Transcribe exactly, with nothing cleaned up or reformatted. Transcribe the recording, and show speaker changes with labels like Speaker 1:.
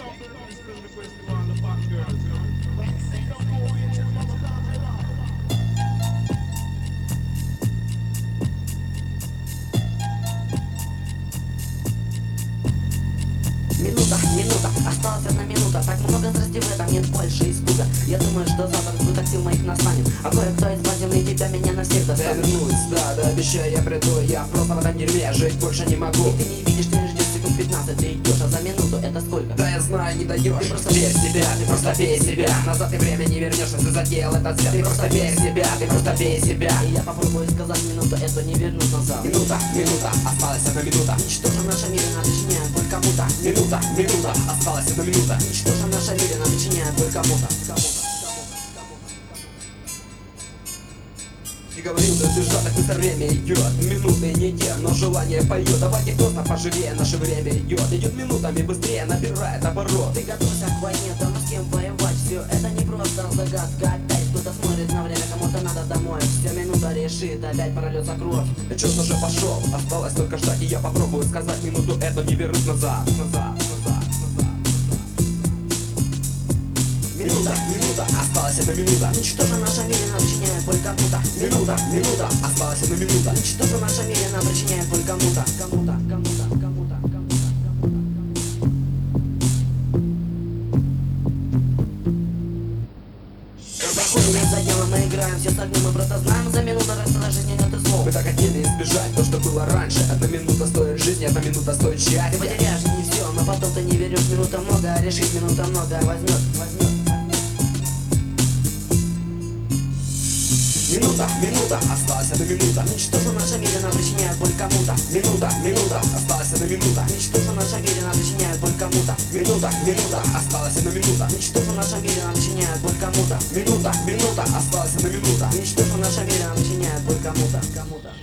Speaker 1: Минута, минута, осталась одна минута. Так много страсти в этом, нет больше испуга. Я думаю, что завтра избыток сил моих настанет, а кое-кто из вас земли тебя меня навсегда
Speaker 2: Я
Speaker 1: станет.
Speaker 2: вернусь, да, да, обещаю, я приду. Я просто в этом дерьме жить больше не могу.
Speaker 1: И ты не видишь, ты не ждешь секунд пятнадцать, ты идешь, а за минуту это сколько?
Speaker 2: Да я знаю, не даешь.
Speaker 1: Ты просто
Speaker 2: верь в себя, ты просто бей себя. Назад ты время не вернешь, если затеял этот свет. Ты просто верь в себя, ты просто бей себя.
Speaker 1: И я попробую сказать минуту, эту не вернуть назад.
Speaker 2: Минута, минута, осталась одна минута.
Speaker 1: Ничтожа наша мирина, причиняет боль кому-то.
Speaker 2: Минута, минута, осталась одна минута.
Speaker 1: Ничтожа наша мирина, причиняет боль кому-то.
Speaker 2: И говорил, да ты так быстро время идет. Минуты не те, но желание поет. Давайте просто поживее, наше время идет. Идет минутами быстрее, набирает оборот.
Speaker 1: Ты готовься к войне, да, но с кем воевать? Все это не просто загадка. Опять кто-то смотрит на время, кому-то надо домой. Все минута решит, опять прольется кровь.
Speaker 2: Час уже пошел, осталось только ждать. И я попробую сказать минуту эту не вернуть назад. Назад, назад, назад. Минута, минута, осталась одна минута.
Speaker 1: Ничтожа наша мирина, причиняет боль кому-то.
Speaker 2: Минута, минута, осталась одна минута.
Speaker 1: Ничтожа наша мирина, причиняет боль кому-то. Кому-то, кому-то, кому-то, кому-то. Хуйня за делом, мы играем, все с огнем, мы просто знаем. За минуту расстала жизни нет и слов.
Speaker 2: Мы так хотели избежать то, что было раньше. Одна минута стоит жизни, одна минута стоит
Speaker 1: Ты
Speaker 2: счастья.
Speaker 1: потеряешь не все, но потом ты не вернешь. Минута много, а решить минута много возьмет, возьмет.
Speaker 2: Минута, минута, осталась одна минута.
Speaker 1: Ничтожа наша мирина, причиняет боль кому-то.
Speaker 2: Минута, минута, осталась одна минута.
Speaker 1: Ничтожа наша мирина, причиняет боль кому-то.
Speaker 2: Минута, минута, осталась одна минута.
Speaker 1: Ничтожа наша мирина, причиняет боль кому-то.
Speaker 2: Минута, минута, осталась одна минута.
Speaker 1: Ничтожа наша мирина, причиняет боль кому-то. Кому-то.